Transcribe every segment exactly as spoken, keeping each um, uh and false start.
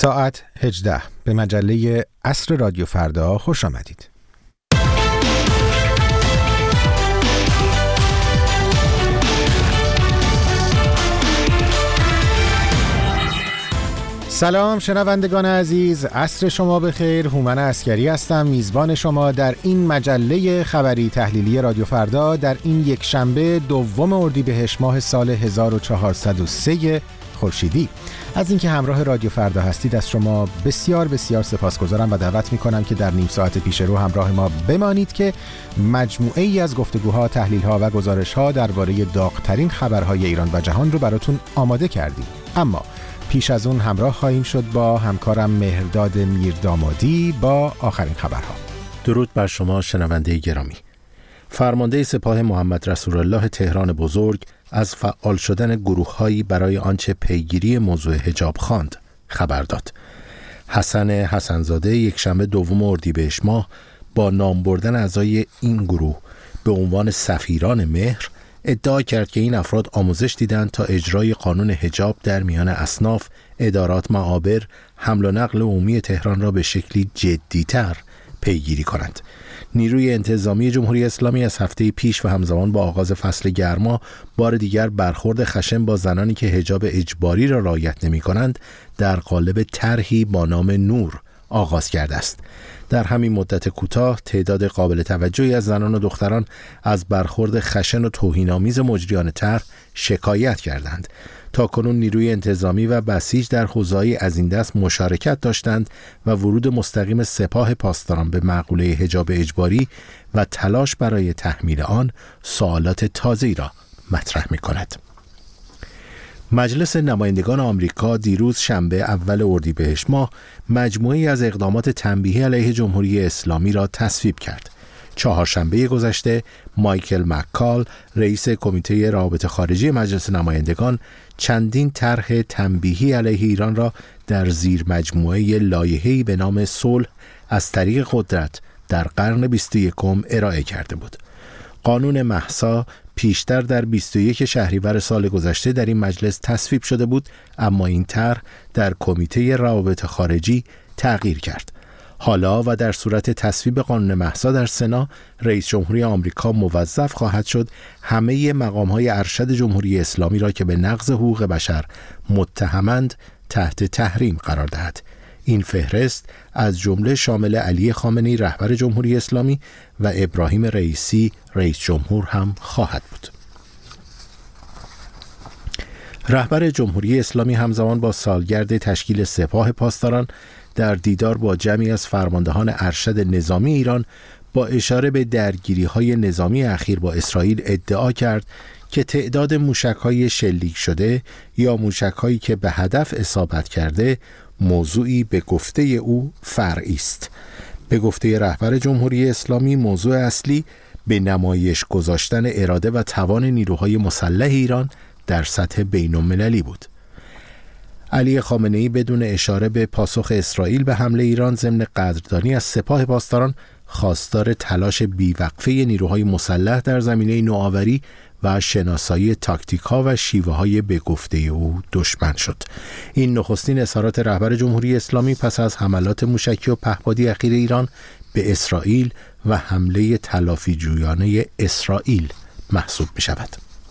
ساعت هجده به مجله عصر رادیو فردا خوش آمدید. سلام شنوندگان عزیز، عصر شما بخیر. هومن عسکری هستم، میزبان شما در این مجله خبری تحلیلی رادیو فردا در این یک شنبه دوم اردیبهشت ماه سال هزار و چهارصد و سه خورشیدی. از اینکه همراه رادیو فردا هستید از شما بسیار بسیار سپاسگزارم و دعوت میکنم که در نیم ساعت پیش رو همراه ما بمانید که مجموعه ای از گفتگوها، تحلیلها و گزارشها درباره داغ‌ترین خبرهای ایران و جهان رو براتون آماده کردیم. اما پیش از اون همراه خواهیم شد با همکارم مهرداد میردامادی با آخرین خبرها. درود بر شما شنونده گرامی. فرمانده سپاه محمد رسول الله تهران بزرگ از فعال شدن گروه‌هایی برای آنچه پیگیری موضوع حجاب خواند خبر داد. حسن حسن‌زاده یکشنبه دوم اردیبهشت ماه با نام بردن اعضای این گروه به عنوان سفیران مهر ادعا کرد که این افراد آموزش دیدند تا اجرای قانون حجاب در میان اصناف، ادارات، معابر، حمل و نقل عمومی تهران را به شکلی جدی‌تر پیگیری کنند. نیروی انتظامی جمهوری اسلامی از هفته پیش و همزمان با آغاز فصل گرما بار دیگر برخورد خشن با زنانی که حجاب اجباری را رعایت نمی‌کنند در قالب طرحی با نام نور آغاز کرده است. در همین مدت کوتاه تعداد قابل توجهی از زنان و دختران از برخورد خشن و توهین‌آمیز مجریان طرح شکایت کردند. تاکنون نیروی انتظامی و بسیج در حوزه‌ای از این دست مشارکت داشتند و ورود مستقیم سپاه پاسداران به مقوله حجاب اجباری و تلاش برای تحمیل آن سوالات تازه‌ای را مطرح می‌کند. مجلس نمایندگان آمریکا دیروز شنبه اول اردیبهشت ماه مجموعه‌ای از اقدامات تنبیهی علیه جمهوری اسلامی را تصویب کرد. چهارشنبه گذشته مایکل مکال رئیس کمیته روابط خارجی مجلس نمایندگان چندین طرح تنبیهی علیه ایران را در زیر مجموعه لایحه‌ای به نام صلح از طریق قدرت در قرن بیست و یکم ارائه کرده بود. قانون مهسا پیشتر در بیست و یک شهریور سال گذشته در این مجلس تصویب شده بود، اما این طرح در کمیته روابط خارجی تغییر کرد. حالا و در صورت تصویب قانون مهسا در سنا، رئیس جمهوری آمریکا موظف خواهد شد همه مقام‌های ارشد جمهوری اسلامی را که به نقض حقوق بشر متهمند تحت تحریم قرار دهد. این فهرست از جمله شامل علی خامنه‌ای رهبر جمهوری اسلامی و ابراهیم رئیسی رئیس جمهور هم خواهد بود. رهبر جمهوری اسلامی همزمان با سالگرد تشکیل سپاه پاسداران در دیدار با جمعی از فرماندهان ارشد نظامی ایران با اشاره به درگیری‌های نظامی اخیر با اسرائیل ادعا کرد که تعداد موشک‌های شلیک شده یا موشک‌هایی که به هدف اصابت کرده موضوعی به گفته او فرعی است. به گفته رهبر جمهوری اسلامی موضوع اصلی به نمایش گذاشتن اراده و توان نیروهای مسلح ایران در سطح بین‌المللی بود. علی خامنه‌ای بدون اشاره به پاسخ اسرائیل به حمله ایران ضمن قدردانی از سپاه پاسداران خواستار تلاش بیوقفه نیروهای مسلح در زمینه نوآوری و شناسایی تاکتیک‌ها و شیوه‌های به گفته او دشمن شد. این نخستین اظهارات رهبر جمهوری اسلامی پس از حملات موشکی و پهپادی اخیر ایران به اسرائیل و حمله تلافی جویانه اسرائیل محسوب می‌شود.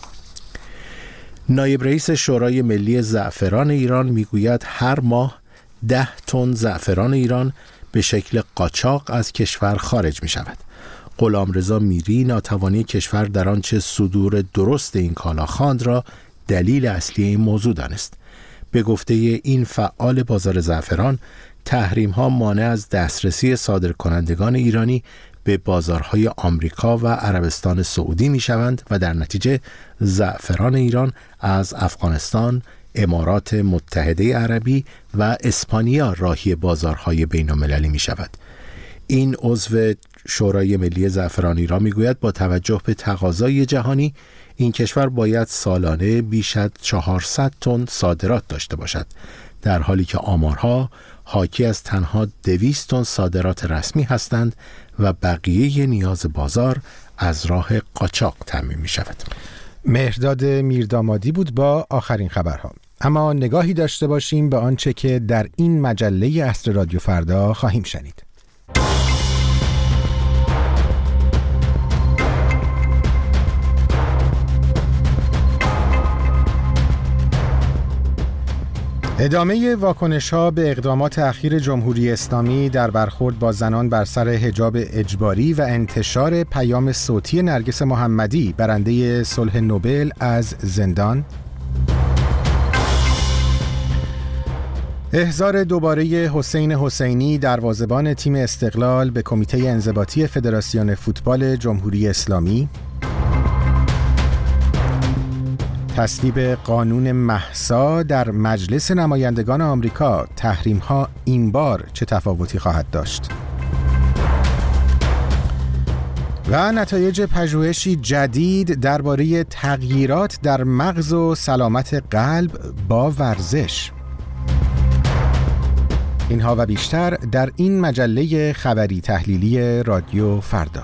نایب رئیس شورای ملی زعفران ایران میگوید هر ماه ده تن زعفران ایران به شکل قاچاق از کشور خارج می شود. غلامرضا میری ناتوانی کشور در آنچه صدور درست این کالا خواند را دلیل اصلی این موضوع دانست. به گفته این فعال بازار زعفران، تحریم ها مانع از دسترسی صادرکنندگان ایرانی به بازارهای آمریکا و عربستان سعودی می شوند و در نتیجه زعفران ایران از افغانستان، امارات متحده عربی و اسپانیا راهی بازارهای بین‌المللی می شود. این عضو شورای ملی زعفران ایران می گوید با توجه به تقاضای جهانی این کشور باید سالانه بیش از چهارصد تن صادرات داشته باشد، در حالی که آمارها حاکی از تنها دویست تن صادرات رسمی هستند و بقیه نیاز بازار از راه قاچاق تامین می شود. مهرداد میردامادی بود با آخرین خبرها. اما نگاهی داشته باشیم به آنچه که در این مجله عصر رادیو فردا خواهیم شنید. ادامه واکنش‌ها به اقدامات اخیر جمهوری اسلامی در برخورد با زنان بر سر حجاب اجباری و انتشار پیام صوتی نرگس محمدی برنده صلح نوبل از زندان، احضار دوباره حسین حسینی دروازه‌بان تیم استقلال به کمیته انضباطی فدراسیون فوتبال جمهوری اسلامی، تصویب قانون مهسا در مجلس نمایندگان آمریکا، تحریم‌ها این بار چه تفاوتی خواهد داشت؟ و نتایج پژوهشی جدید درباره تغییرات در مغز و سلامت قلب با ورزش. اینها و بیشتر در این مجله خبری تحلیلی رادیو فردا.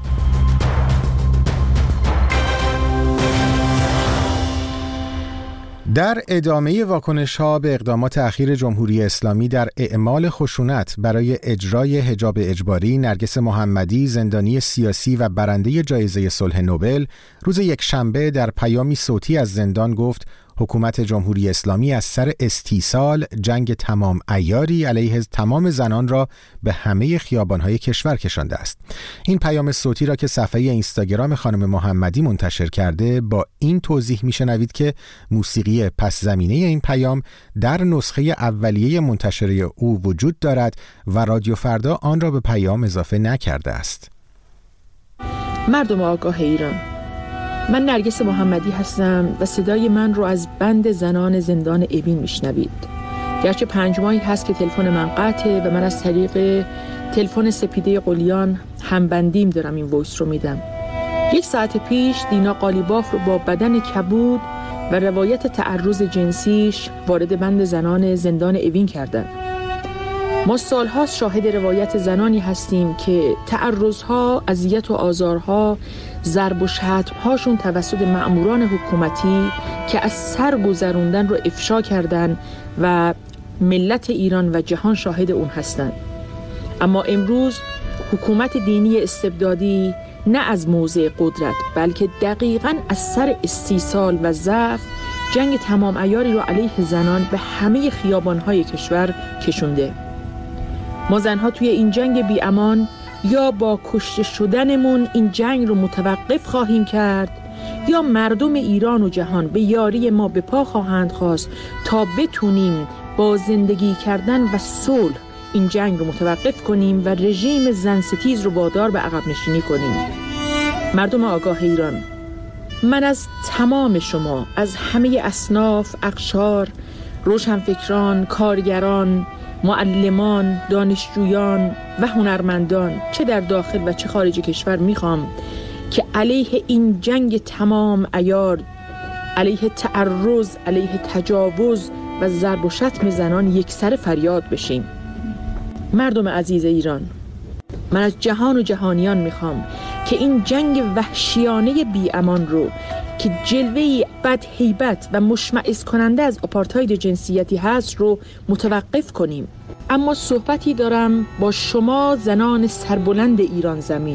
در ادامه واکنش‌ها به اقدامات اخیر جمهوری اسلامی در اعمال خشونت برای اجرای حجاب اجباری، نرگس محمدی، زندانی سیاسی و برنده جایزه صلح نوبل، روز یکشنبه در پیامی صوتی از زندان گفت حکومت جمهوری اسلامی از سر استیصال جنگ تمام عیاری علیه تمام زنان را به همه خیابان‌های کشور کشانده است. این پیام صوتی را که صفحه اینستاگرام خانم محمدی منتشر کرده با این توضیح میشنوید که موسیقی پس زمینه این پیام در نسخه اولیه منتشره او وجود دارد و رادیو فردا آن را به پیام اضافه نکرده است. مردم آگاه ایران، من نرگس محمدی هستم و صدای من رو از بند زنان زندان اوین میشنوید. گرچه پنج ماهی هست که تلفن من قطعه و من از طریق تلفن سپیده قلیان همبندیم دارم این وایس رو میدم. یک ساعت پیش دینا قالیباف رو با بدن کبود و روایت تعرض جنسیش وارد بند زنان زندان اوین کردن. ما سالهاست شاهد روایت زنانی هستیم که تعرضها، اذیت و آزارها، ضرب و شتم‌هاشون توسط مأموران حکومتی که از سر گذروندن رو افشا کردن و ملت ایران و جهان شاهد اون هستند. اما امروز حکومت دینی استبدادی نه از موضع قدرت بلکه دقیقاً از سر استیصال و ضعف جنگ تمام عیاری رو علیه زنان به همه خیابان‌های کشور کشونده. ما زنها توی این جنگ بی امان یا با کشته شدنمون این جنگ رو متوقف خواهیم کرد یا مردم ایران و جهان به یاری ما به پا خواهند خواست تا بتونیم با زندگی کردن و صلح این جنگ رو متوقف کنیم و رژیم زنستیز رو وادار به عقب نشینی کنیم. مردم آگاه ایران، من از تمام شما، از همه اصناف، اقشار، روشنفکران، کارگران، معلمان، دانشجویان و هنرمندان چه در داخل و چه خارج کشور میخوام که علیه این جنگ تمام عیار، علیه تعرض، علیه تجاوز و ضرب و شتم زنان یکسره فریاد بشیم. مردم عزیز ایران، من از جهان و جهانیان میخوام که این جنگ وحشیانه بی امان رو که جلوه‌ای بد هیبت و مشمئز کننده از آپارتاید جنسیتی هست رو متوقف کنیم. اما صحبتی دارم با شما زنان سربلند ایران زمین.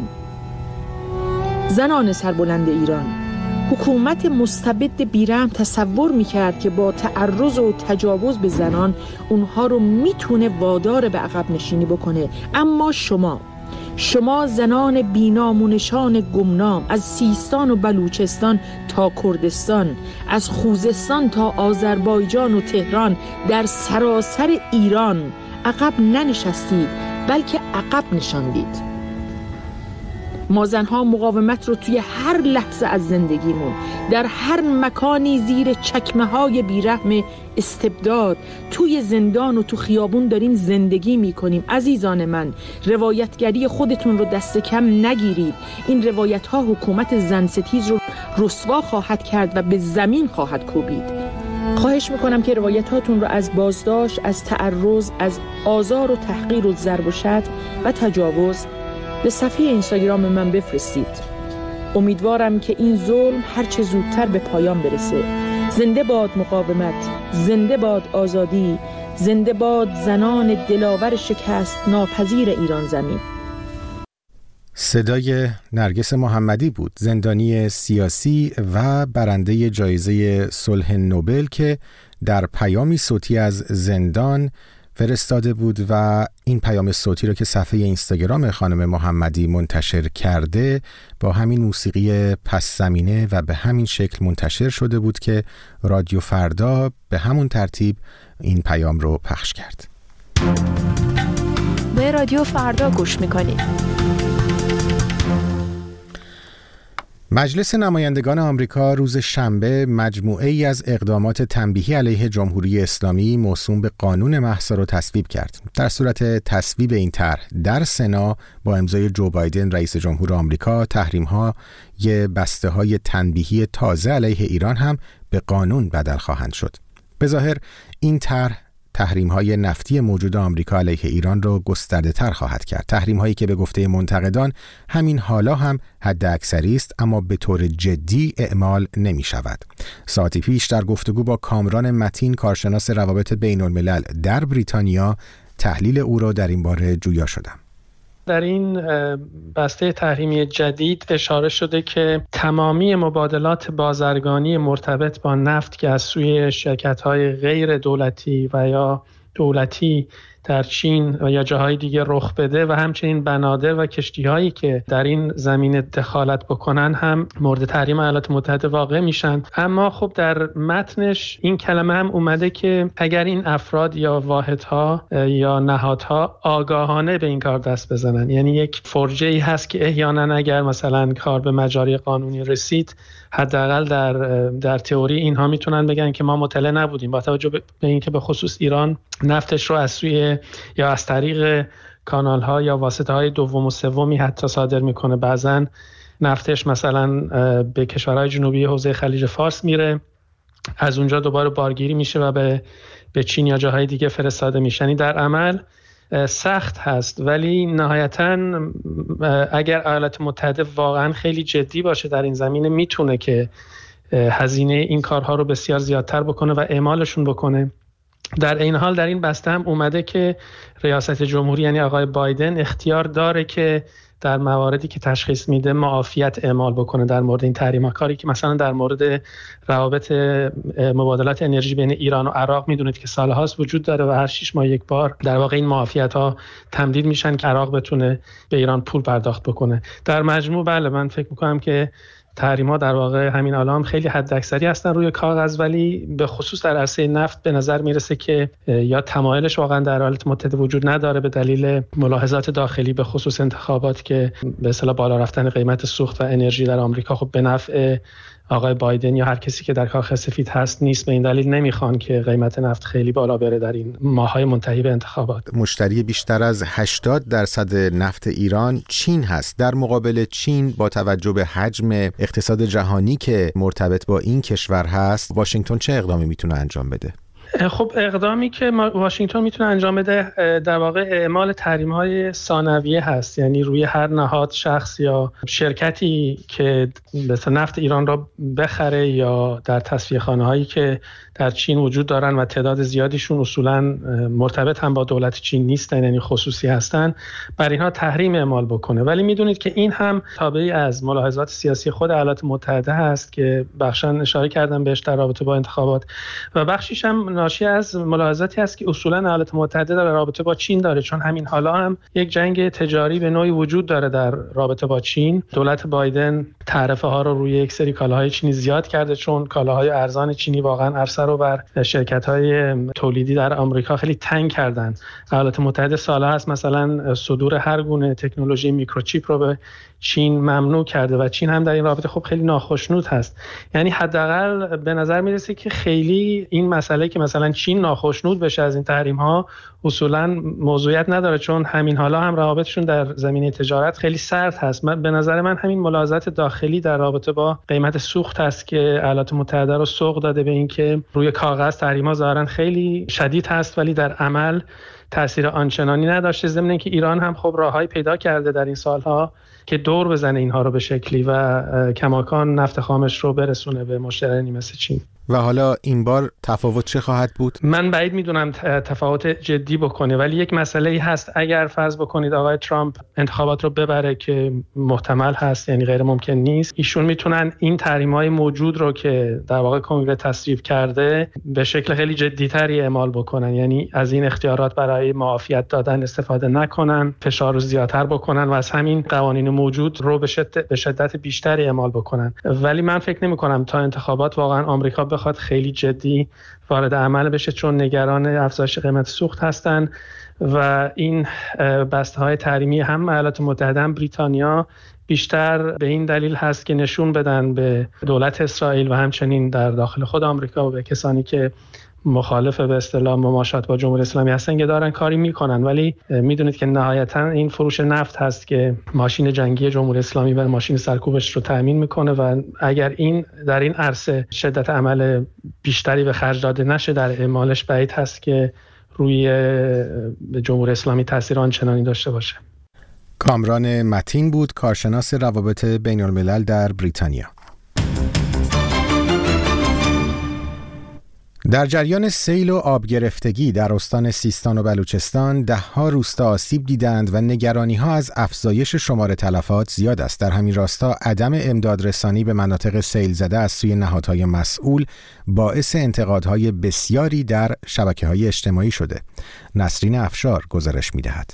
زنان سربلند ایران، حکومت مستبد بیرحم تصور میکرد که با تعرض و تجاوز به زنان اونها رو میتونه وادار به عقب نشینی بکنه. اما شما شما زنان بینامونشان گمنام از سیستان و بلوچستان تا کردستان، از خوزستان تا آذربایجان و تهران، در سراسر ایران عقب ننشستید بلکه عقب نشاندید. ما زنها مقاومت رو توی هر لحظه از زندگیمون، در هر مکانی زیر چکمه های بیرحم استبداد، توی زندان و تو خیابون داریم زندگی میکنیم. عزیزان من، روایتگری خودتون رو دست کم نگیرید. این روایت ها حکومت زنستیز رو رسوا خواهد کرد و به زمین خواهد کوبید. خواهش میکنم که روایت هاتون رو از بازداشت، از تعرض، از آزار و تحقیر و ضرب و شتم و تجاوز به صفحه اینستاگرام من بفرستید. امیدوارم که این ظلم هرچه زودتر به پایان برسه. زنده باد مقاومت، زنده باد آزادی، زنده باد زنان دلاور شکست ناپذیر ایران زمین. صدای نرگس محمدی بود، زندانی سیاسی و برنده جایزه صلح نوبل که در پیامی صوتی از زندان فرستاده بود و این پیام صوتی رو که صفحه اینستاگرام خانم محمدی منتشر کرده با همین موسیقی پس زمینه و به همین شکل منتشر شده بود که رادیو فردا به همون ترتیب این پیام رو پخش کرد. به رادیو فردا گوش میکنید. مجلس نمایندگان آمریکا روز شنبه مجموعه ای از اقدامات تنبیهی علیه جمهوری اسلامی موسوم به قانون محض را تصویب کرد. در صورت تصویب این طرح در سنا با امضای جو بایدن رئیس جمهور آمریکا، تحریم‌ها ی بسته‌های تنبیهی تازه علیه ایران هم به قانون بدل خواهند شد. به ظاهر این طرح تحریم‌های نفتی موجود آمریکا علیه ایران را گسترده‌تر خواهد کرد. تحریم‌هایی که به گفته منتقدان همین حالا هم حد اکثری است اما به طور جدی اعمال نمی‌شود. ساعتی پیش در گفتگو با کامران متین کارشناس روابط بین‌الملل در بریتانیا تحلیل او را در این باره جویا شدم. در این بسته تحریمی جدید اشاره شده که تمامی مبادلات بازرگانی مرتبط با نفت که از سوی شرکت‌های غیر دولتی و یا دولتی در چین و یا جاهای دیگه رخ بده و همچنین بنادر و کشتی‌هایی که در این زمینه دخالت بکنن هم مورد تحریم ایالات متحده واقع میشن. اما خب در متنش این کلمه هم اومده که اگر این افراد یا واحدها یا نهادها آگاهانه به این کار دست بزنن، یعنی یک فرجه‌ای هست که احیانا اگر مثلا کار به مجاری قانونی رسید حداقل در در تئوری اینها میتونن بگن که ما مطلع نبودیم، با توجه به اینکه به خصوص ایران نفتش رو از سوی یا از طریق کانال ها یا واسطه های دوم و سومی حتی صادر میکنه. بعضا نفتش مثلا به کشورهای جنوبی حوزه خلیج فارس میره، از اونجا دوباره بارگیری میشه و به به چین یا جاهای دیگه فرستاده میشن. در عمل سخت هست، ولی نهایتاً اگر ایالات متحده واقعا خیلی جدی باشه در این زمینه میتونه که هزینه این کارها رو بسیار زیادتر بکنه و اعمالشون بکنه. در این حال در این بسته هم اومده که ریاست جمهوری یعنی آقای بایدن اختیار داره که در مواردی که تشخیص میده معافیت اعمال بکنه در مورد این تحریم‌ها، کاری که مثلا در مورد روابط مبادلات انرژی بین ایران و عراق میدونید که سالهاست وجود داره و هر شش ماه یک بار در واقع این معافیت‌ها تمدید میشن که عراق بتونه به ایران پول پرداخت بکنه. در مجموع بله من فکر میکنم که تحریم‌ها در واقع همین الان خیلی حداکثری هستن روی کاغذ، ولی به خصوص در عرصه نفت به نظر میرسه که یا تمایلش واقعا در ایالات متحده وجود نداره به دلیل ملاحظات داخلی به خصوص انتخابات که به اصطلاح بالا رفتن قیمت سوخت و انرژی در آمریکا خب به نفع آقای بایدن یا هر کسی که در کاخ سفید هست نیست. به این دلیل نمیخوان که قیمت نفت خیلی بالا بره در این ماه‌های منتهی به انتخابات. مشتری بیشتر از هشتاد درصد نفت ایران چین هست. در مقابل چین با توجه به حجم اقتصاد جهانی که مرتبط با این کشور هست، واشنگتن چه اقدامی میتونه انجام بده؟ خب اقدامی که واشنگتن میتونه انجام بده در واقع اعمال تحریم‌های ثانویه هست، یعنی روی هر نهاد، شخص یا شرکتی که مثلا نفت ایران را بخره یا در تصفیه‌خانه‌هایی که در چین وجود دارن و تعداد زیادیشون اصولاً مرتبط هم با دولت چین نیستن یعنی خصوصی هستن، بر اینها تحریم اعمال بکنه. ولی میدونید که این هم تابعی از ملاحظات سیاسی خود ایالات متحده هست که بخشاً اشاره کردم بهش در رابطه با انتخابات و بخشیش هم ناشی از ملاحظاتی هست که اصولاً ایالات متحده در رابطه با چین داره، چون همین حالا هم یک جنگ تجاری به نوعی وجود داره در رابطه با چین. دولت بایدن تعرفه ها رو روی یک سری کالاهای چینی زیاد کرده چون کالاهای ارزان چینی واقعاً عرصه رو بر شرکت‌های تولیدی در آمریکا خیلی تنگ کردن. ایالات متحده سالها هست مثلا صدور هر گونه تکنولوژی میکروچیپ رو به چین ممنوع کرده و چین هم در این رابطه خب خیلی ناخشنود هست. یعنی حداقل به نظر میرسه که خیلی این مسئله که مثلا چین ناخشنود بشه از این تحریم ها اصولا موضوعیت نداره، چون همین حالا هم روابطشون در زمینه تجارت خیلی سرد هست. من به نظر من همین ملاحظات داخلی در رابطه با قیمت سوخت هست که ایالات متحده رو سوق داده به این که روی کاغذ تحریم ها ظاهرا خیلی شدید هست ولی در عمل تاثیر آنچنانی نداشته، ضمن اینکه ایران هم خب راههایی پیدا کرده در این سالها که دور بزنه اینها رو به شکلی و کماکان نفت خامش رو برسونه به مشتریانی مثل چین. و حالا این بار تفاوت چه خواهد بود؟ من بعید میدونم تفاوت جدی بکنه، ولی یک مسئله هست. اگر فرض بکنید آقای ترامپ انتخابات رو ببره که محتمل هست، یعنی غیر ممکن نیست، ایشون میتونن این تحریم‌های موجود رو که در واقع کنگره تصویب کرده به شکل خیلی جدی‌تری اعمال بکنن، یعنی از این اختیارات برای معافیت دادن استفاده نکنن، فشار رو زیادتر بکنن و از همین قوانین موجود رو به شدت به شدت بیشتری اعمال بکنن. ولی من فکر نمی‌کنم تا انتخابات واقعا آمریکا بخواد خیلی جدی وارد عمل بشه، چون نگران افزایش قیمت سوخت هستن و این بسته‌های تحریمی هم ایالات متحده هم بریتانیا بیشتر به این دلیل هست که نشون بدن به دولت اسرائیل و همچنین در داخل خود آمریکا و به کسانی که مخالف به اصطلاح مماشات با جمهوری اسلامی هستن که دارن کاری میکنن. ولی میدونید که نهایتا این فروش نفت هست که ماشین جنگی جمهوری اسلامی و ماشین سرکوبش رو تامین میکنه و اگر این در این عرصه شدت عمل بیشتری به خرج داده نشه در اعمالش، بعید هست که روی جمهوری اسلامی تاثیر آنچنانی داشته باشه. کامران متین بود، کارشناس روابط بین الملل در بریتانیا. در جریان سیل و آب گرفتگی در استان سیستان و بلوچستان ده‌ها روستا آسیب دیدند و نگرانی‌ها از افزایش شمار تلفات زیاد است. در همین راستا عدم امداد رسانی به مناطق سیل زده از سوی نهادهای مسئول باعث انتقادهای بسیاری در شبکه‌های اجتماعی شده. نسرین افشار گزارش می‌دهد.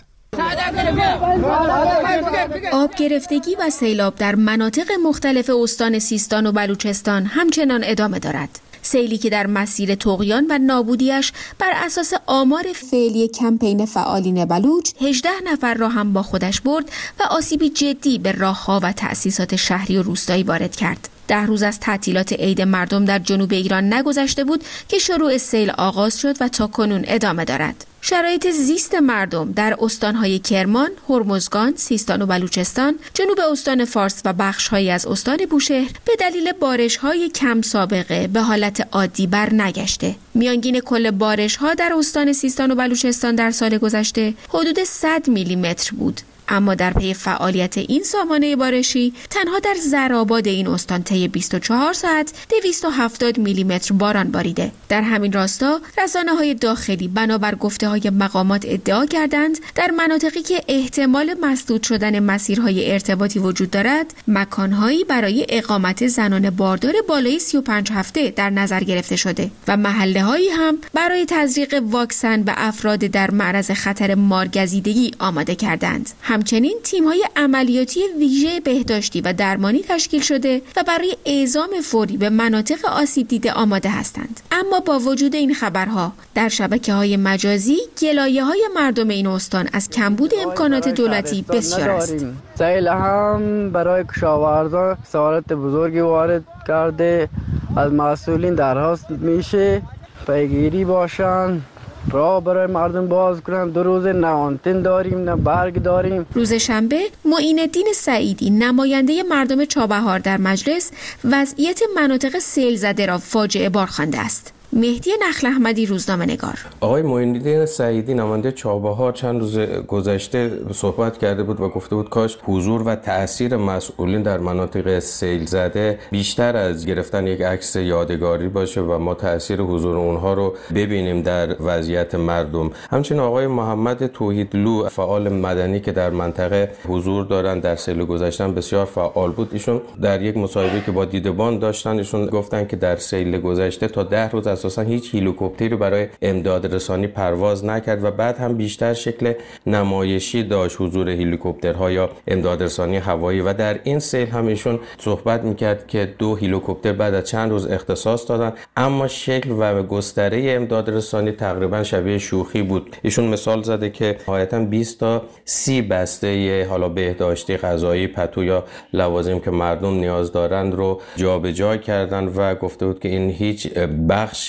آب گرفتگی و سیلاب در مناطق مختلف استان سیستان و بلوچستان همچنان ادامه دارد. سیلی که در مسیر طغیان و نابودیش بر اساس آمار فعلی کمپین فعالین بلوچ هجده نفر را هم با خودش برد و آسیبی جدی به راه‌ها و تأسیسات شهری و روستایی وارد کرد. ده روز از تعطیلات عید مردم در جنوب ایران نگذشته بود که شروع سیل آغاز شد و تا کنون ادامه دارد. شرایط زیست مردم در استانهای کرمان، هرمزگان، سیستان و بلوچستان، جنوب استان فارس و بخش‌هایی از استان بوشهر به دلیل بارش‌های کم سابقه به حالت عادی بر نگشته. میانگین کل بارش‌ها در استان سیستان و بلوچستان در سال گذشته حدود صد میلیمتر بود. اما در پی فعالیت این سامانه بارشی تنها در زرآباد این استان طی بیست و چهار ساعت دویست و هفتاد میلیمتر باران باریده. در همین راستا رسانه‌های داخلی بنابر گفته‌های مقامات ادعا کردند در مناطقی که احتمال مسدود شدن مسیرهای ارتباطی وجود دارد، مکانهایی برای اقامت زنان باردار بالای سی و پنج هفته در نظر گرفته شده و محله‌هایی هم برای تزریق واکسن به افراد در معرض خطر مارگزیدگی آماده کردند. همچنین تیم‌های عملیاتی ویژه بهداشتی و درمانی تشکیل شده و برای اعزام فوری به مناطق آسیب دیده آماده هستند. اما با وجود این خبرها در شبکه‌های مجازی گلایه‌های مردم این استان از کمبود امکانات دولتی بسیار است. سیل هم برای کشاورزان خسارت بزرگی وارد کرده. از مسئولین درخواست میشه پیگیری باشن، راه برای مردم باز کنن. دو روز نه آنتن داریم نه برگ داریم. روز شنبه معین الدین سعیدی نماینده مردم چابهار در مجلس وضعیت مناطق سیل زده را فاجعه بار خوانده است. مهدی نخل احمدی، روزنامه‌نگار. آقای معین الدین سعیدی نماینده چابهار چند روز گذشته صحبت کرده بود و گفته بود کاش حضور و تأثیر مسئولین در مناطق سیل زده بیشتر از گرفتن یک عکس یادگاری باشه و ما تأثیر حضور اونها رو ببینیم در وضعیت مردم. همچنین آقای محمد توحیدلو فعال مدنی که در منطقه حضور دارن در سیل گذشته بسیار فعال بود. ایشون در یک مصاحبه که با دیدبان داشتن ایشون گفتن که در سیل گذشته تا ده روز اساسا هیچ هلیکوپتری برای امداد رسانی پرواز نکرد و بعد هم بیشتر شکل نمایشی داشت حضور هلیکوپترها یا امداد رسانی هوایی و در این سیل هم ایشون صحبت میکرد که دو هلیکوپتر بعد از چند روز اختصاص دادن، اما شکل و گستره امداد رسانی تقریبا شبیه شوخی بود. ایشون مثال زده که نهایتاً بیست تا سی بسته حالا بهداشتی، غذایی، پتو یا لوازم که مردم نیاز دارند رو جابجا کردن و گفته بود که این هیچ بخش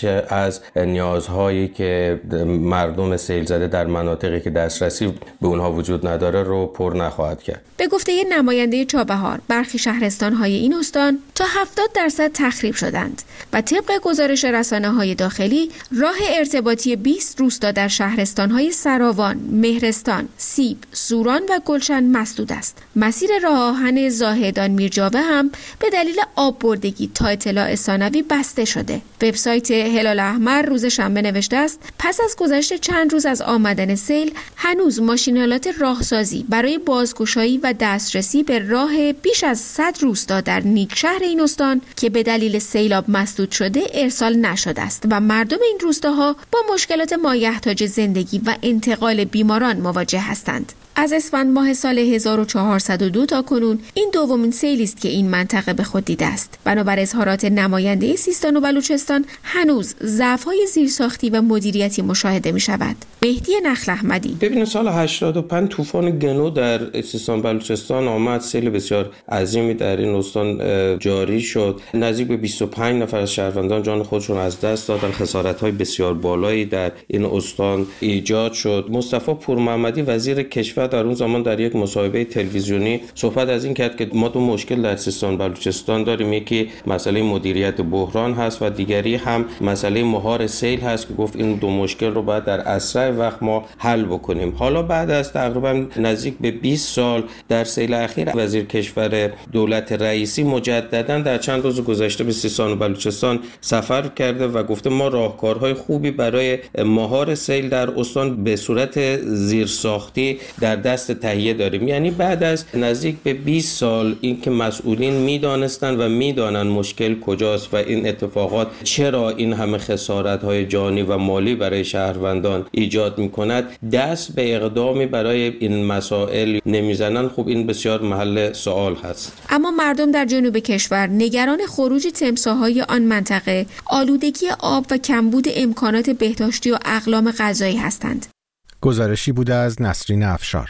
بخش از نیازهایی که مردم سیل زده در مناطقی که دسترسی به اونها وجود نداره رو پر نخواهد کرد. به گفته نماینده چابهار، برخی شهرستان‌های این استان تا هفتاد درصد تخریب شدند و طبق گزارش رسانه‌های داخلی راه ارتباطی بیست روستا در شهرستان‌های سراوان، مهرستان، سیب، سوران و گلشن مسدود است. مسیر راه آهن زاهدان میرجاوه هم به دلیل آب بردگی تا اطلاع ثانوی بسته شده. وبسایت هلال احمر روز شنبه نوشته است پس از گذشت چند روز از آمدن سیل هنوز ماشین‌آلات راهسازی برای بازگشایی و دسترسی به راه بیش از صد روستا در نیکشهر این استان که به دلیل سیلاب مسدود شده ارسال نشده است و مردم این روستاها با مشکلات مایحتاج زندگی و انتقال بیماران مواجه هستند. از اسفند ماه سال هزار و چهارصد و دو تا کنون این دومین سیلی است که این منطقه به خود دیده است. بنابر اظهارات نماینده سیستان و بلوچستان هنوز ضعف‌های زیرساختی و مدیریتی مشاهده می‌شود. مهدی نخل احمدی: ببینید سال هشتاد و پنج طوفان گنو در سیستان بلوچستان آمد، سیل بسیار عظیمی در این استان جاری شد. نزدیک به بیست و پنج نفر از شهروندان جان خودشون از دست دادن. خسارت‌های بسیار بالایی در این استان ایجاد شد. مصطفی پورمحمدی وزیر کشور در اون زمان در یک مصاحبه تلویزیونی صحبت از این کرد که ما دو مشکل در سیستان بلوچستان داریم، یکی مسئله مدیریت بحران هست و دیگری هم مسئله مهار سیل هست که گفت این دو مشکل رو باید در اسرع وقت ما حل بکنیم. حالا بعد از تقریبا نزدیک به بیست سال در سیل اخیر وزیر کشور دولت رئیسی مجددا در چند روز گذشته به سیستان و بلوچستان سفر کرده و گفته ما راهکارهای خوبی برای مهار سیل در استان به صورت زیرساختی در دست تهیه داریم. یعنی بعد از نزدیک به بیست سال این که مسئولین میدانستن و میدانن مشکل کجاست و این اتفاقات چرا این همه خسارت‌های جانی و مالی برای شهروندان ایجاد می‌کند، دست به اقدامی برای این مسائل نمیزنن، خب این بسیار محل سوال هست. اما مردم در جنوب کشور نگران خروج تمساح‌های آن منطقه، آلودگی آب و کمبود امکانات بهداشتی و اقلام غذایی هستند. گزارشی بوده از نسرین افشار.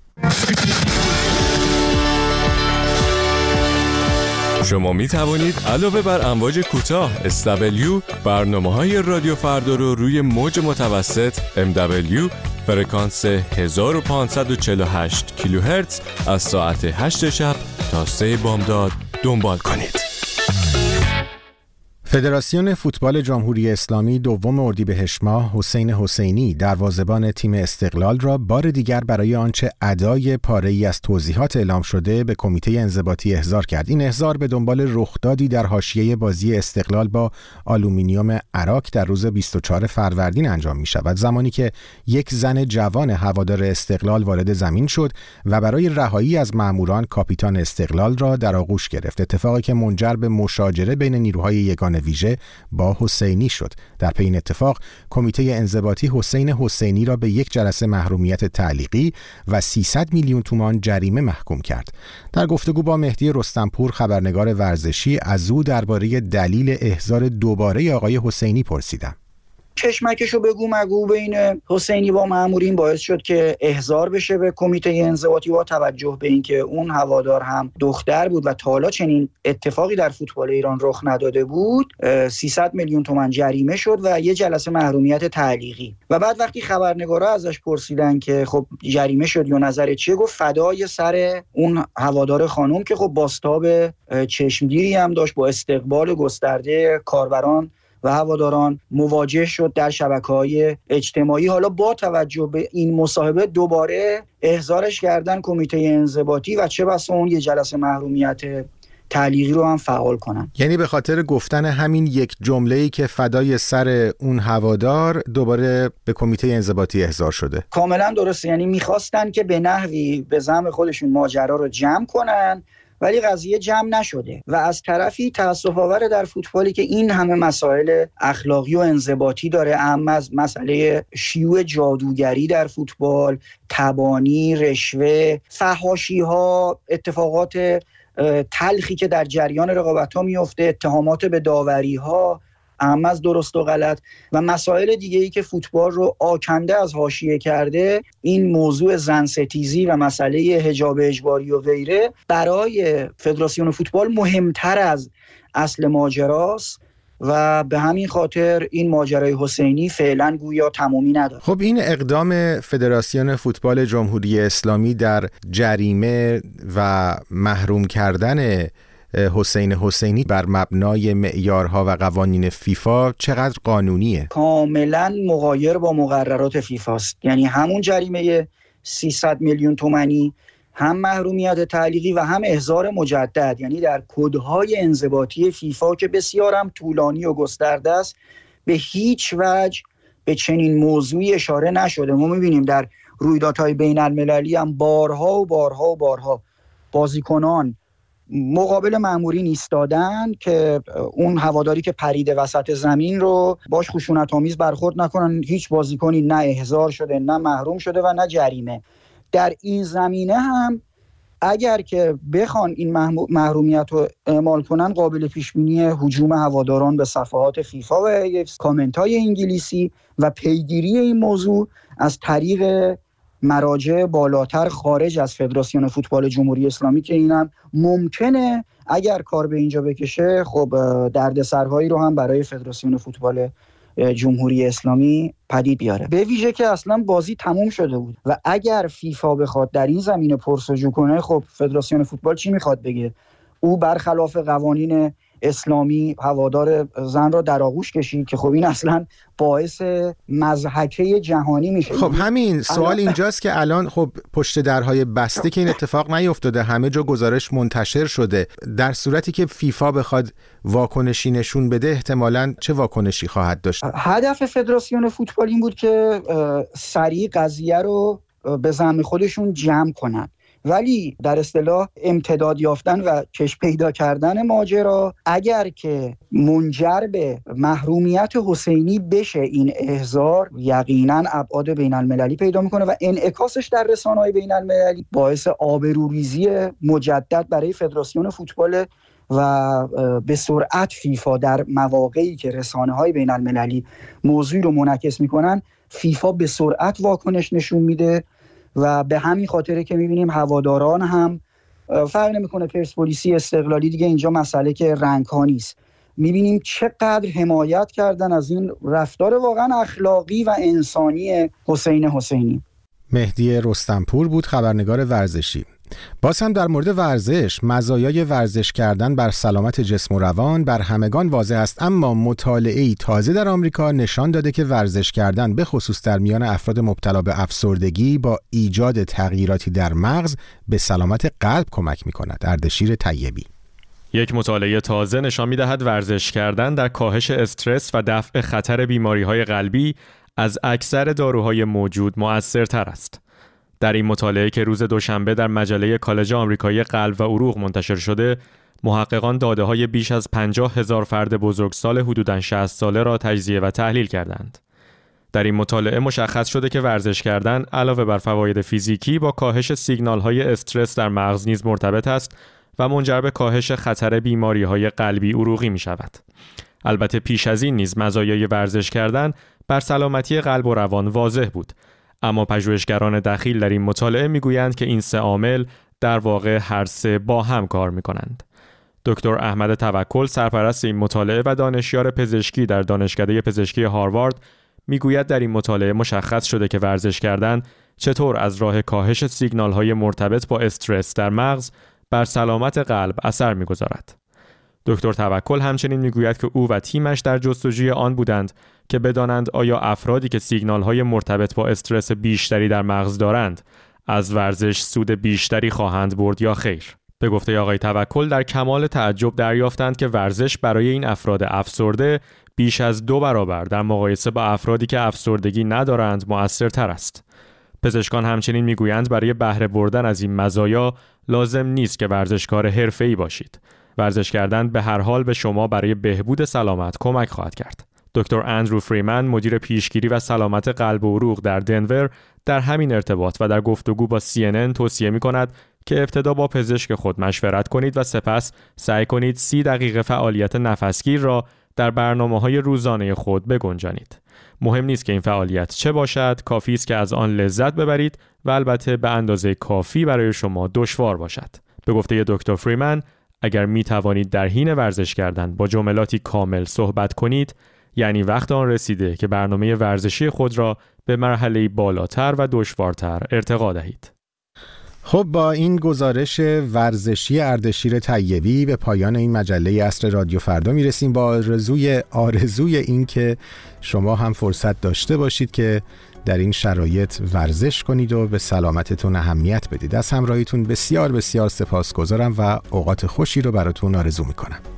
شما می توانید علاوه بر امواج کوتاه اس دبلیو برنامه‌های رادیو فردا رو روی موج متوسط ام دبلیو فرکانس هزار و پانصد و چهل و هشت کیلوهرتز از ساعت هشت شب تا سه بامداد دنبال کنید. فدراسیون فوتبال جمهوری اسلامی دوم اردیبهشت ماه حسین حسینی دروازه‌بان تیم استقلال را بار دیگر برای آنچه ادای پاره‌ای از توضیحات اعلام شده به کمیته انضباطی احضار کرد. این احضار به دنبال رخدادی در حاشیه بازی استقلال با آلومینیوم عراق در روز بیست و چهارم فروردین انجام می شود، زمانی که یک زن جوان هوادار استقلال وارد زمین شد و برای رهایی از ماموران کاپیتان استقلال را در آغوش گرفت، اتفاقی که منجر به مشاجره بین نیروهای یگان ویژه با حسینی شد. در پی این اتفاق کمیته انضباطی حسین حسینی را به یک جلسه محرومیت تعلیقی و سیصد میلیون تومان جریمه محکوم کرد. در گفتگو با مهدی رستمپور خبرنگار ورزشی از او درباره دلیل احضار دوباره آقای حسینی پرسیدم. کشمکشو بگو مگو بین حسینی با مامورین باعث شد که احضار بشه به کمیته انضباطی با توجه به اینکه اون هوادار هم دختر بود و تا حالا چنین اتفاقی در فوتبال ایران رخ نداده بود. سیصد میلیون تومان جریمه شد و یه جلسه محرومیت تعلیقی. و بعد وقتی خبرنگارا ازش پرسیدن که خب جریمه شد یا نظرت چیه، گفت فدای سر اون هوادار خانم که خب باستاب چشمگیری هم داشت با استقبال گسترده کاربران و هواداران مواجه شد در شبکه‌های اجتماعی. حالا با توجه به این مصاحبه دوباره احضارش کردن کمیته انضباطی و چه بسا اون یه جلسه محرومیت تعلیقی رو هم فعال کنن. یعنی به خاطر گفتن همین یک جمله‌ای که فدای سر اون هوادار دوباره به کمیته انضباطی احضار شده. کاملا درسته، یعنی میخواستن که به نحوی به زعم خودشون ماجرا رو جمع کنن ولی قضیه جمع نشده و از طرفی تأسف آور در فوتبالی که این همه مسائل اخلاقی و انضباطی داره، اما از مسئله شیوع جادوگری در فوتبال، تبانی، رشوه، فحاشی‌ها، اتفاقات تلخی که در جریان رقابت‌ها میفته، اتهامات به داوری‌ها، اما از درست و غلط و مسائل دیگه‌ای که فوتبال رو آکنده از حاشیه کرده، این موضوع زن ستیزی و مسئله حجاب اجباری و غیره برای فدراسیون فوتبال مهمتر از اصل ماجراست و به همین خاطر این ماجرای حسینی فعلا گویا تمامی نداره. خب این اقدام فدراسیون فوتبال جمهوری اسلامی در جریمه و محروم کردن حسین حسینی بر مبنای معیارها و قوانین فیفا چقدر قانونیه؟ کاملا مغایر با مقررات فیفا است. یعنی همون جریمه سیصد میلیون تومانی، هم محرومیت تعلیقی و هم احضار مجدد، یعنی در کدهای انضباطی فیفا که بسیار هم طولانی و گسترده است، به هیچ وجه به چنین موضوعی اشاره نشده. ما می‌بینیم در رویدادهای بین المللی هم بارها و بارها و بارها بازیکنان مقابل مأمورین ایستادن که اون هواداری که پریده وسط زمین رو باش خشونت‌آمیز برخورد نکنن. هیچ بازیکنی نه احضار شده، نه محروم شده و نه جریمه. در این زمینه هم اگر که بخوان این محرومیت رو اعمال کنن، قابل پیشبینی هجوم هواداران به صفحات فیفا و کامنت‌های انگلیسی و پیگیری این موضوع از طریق مراجع بالاتر خارج از فدراسیون فوتبال جمهوری اسلامی که اینم ممکنه اگر کار به اینجا بکشه خب دردسرهایی رو هم برای فدراسیون فوتبال جمهوری اسلامی پدید بیاره. به ویژه که اصلا بازی تموم شده بود و اگر فیفا بخواد در این زمینه پرسجو کنه، خب فدراسیون فوتبال چی میخواد بگه؟ او برخلاف قوانین اسلامی هوادار زن را در آغوش کشید که خب این اصلا باعث مضحکه جهانی میشه. خب همین سوال اینجاست که الان خب پشت درهای بسته که این اتفاق نیفتاده، همه جا گزارش منتشر شده. در صورتی که فیفا بخواد واکنشی نشون بده، احتمالاً چه واکنشی خواهد داشت؟ هدف فدراسیون فوتبال این بود که سریع قضیه رو به زعم خودشون جمع کنن، ولی در اصطلاح امتداد یافتن و کش پیدا کردن ماجرا اگر که منجر به محرومیت حسینی بشه، این احضار یقینا ابعاد بین المللی پیدا میکنه و انعکاسش در رسانه‌های بین المللی باعث آبروریزی مجدد برای فدراسیون فوتبال و به سرعت فیفا در مواقعی که رسانه‌های بین المللی موضوعی رو منعکس میکنن، فیفا به سرعت واکنش نشون میده و به همین خاطره که میبینیم هواداران هم فرق نمیکنه پرسپولیسی استقلالی، دیگه اینجا مسئله که رنگ ها نیست، میبینیم چقدر حمایت کردن از این رفتار واقعا اخلاقی و انسانی حسین حسینی. مهدی رستمپور بود، خبرنگار ورزشی. باز هم در مورد ورزش، مزایای ورزش کردن بر سلامت جسم و روان بر همگان واضح است، اما مطالعه‌ای تازه در آمریکا نشان داده که ورزش کردن به خصوص در میان افراد مبتلا به افسردگی با ایجاد تغییراتی در مغز به سلامت قلب کمک می‌کند. اردشیر طیبی. یک مطالعه تازه نشان می‌دهد ورزش کردن در کاهش استرس و دفع خطر بیماری‌های قلبی از اکثر داروهای موجود مؤثرتر است. در این مطالعه که روز دوشنبه در مجله کالج آمریکایی قلب و عروق منتشر شده، محققان داده‌های بیش از پنجاه هزار فرد بزرگسال حدوداً شصت ساله را تجزیه و تحلیل کردند. در این مطالعه مشخص شده که ورزش کردن علاوه بر فواید فیزیکی با کاهش سیگنال‌های استرس در مغز نیز مرتبط است و منجر به کاهش خطر بیماری‌های قلبی عروقی می‌شود. البته پیش از این نیز مزایای ورزش کردن بر سلامتی قلب و روان واضح بود، اما پژوهشگران دخیل در این مطالعه میگویند که این سه عامل در واقع هر سه با هم کار میکنند. دکتر احمد توکل، سرپرست این مطالعه و دانشیار پزشکی در دانشکده پزشکی هاروارد، میگوید در این مطالعه مشخص شده که ورزش کردن چطور از راه کاهش سیگنال‌های مرتبط با استرس در مغز بر سلامت قلب اثر میگذارد. دکتر توکل همچنین میگوید که او و تیمش در جستجوی آن بودند که بدانند آیا افرادی که سیگنال‌های مرتبط با استرس بیشتری در مغز دارند از ورزش سود بیشتری خواهند برد یا خیر. به گفته آقای توکل در کمال تعجب دریافتند که ورزش برای این افراد افسرده بیش از دو برابر در مقایسه با افرادی که افسردگی ندارند مؤثرتر است. پزشکان همچنین میگویند برای بهره بردن از این مزایا لازم نیست که ورزشکار حرفه‌ای باشید. ورزش کردن به هر حال به شما برای بهبود سلامت کمک خواهد کرد. دکتر اندرو فریمن، مدیر پیشگیری و سلامت قلب و عروق در دنور، در همین ارتباط و در گفتگو با سی ان ان توصیه می‌کند که ابتدا با پزشک خود مشورت کنید و سپس سعی کنید سی دقیقه فعالیت نفسگیر را در برنامه‌های روزانه خود بگنجانید. مهم نیست که این فعالیت چه باشد، کافی است که از آن لذت ببرید و البته به اندازه کافی برای شما دشوار باشد. به گفته دکتر فریمن، اگر می توانید در حین ورزش کردن با جملاتی کامل صحبت کنید، یعنی وقت آن رسیده که برنامه ورزشی خود را به مرحله بالاتر و دشوارتر ارتقا دهید. خب با این گزارش ورزشی اردشیر طیبی به پایان این مجله عصر رادیو فردا میرسیم، با آرزوی آرزوی این که شما هم فرصت داشته باشید که در این شرایط ورزش کنید و به سلامتتون اهمیت بدید. از همراهیتون بسیار بسیار سپاسگزارم و اوقات خوشی رو براتون آرزو میکنم.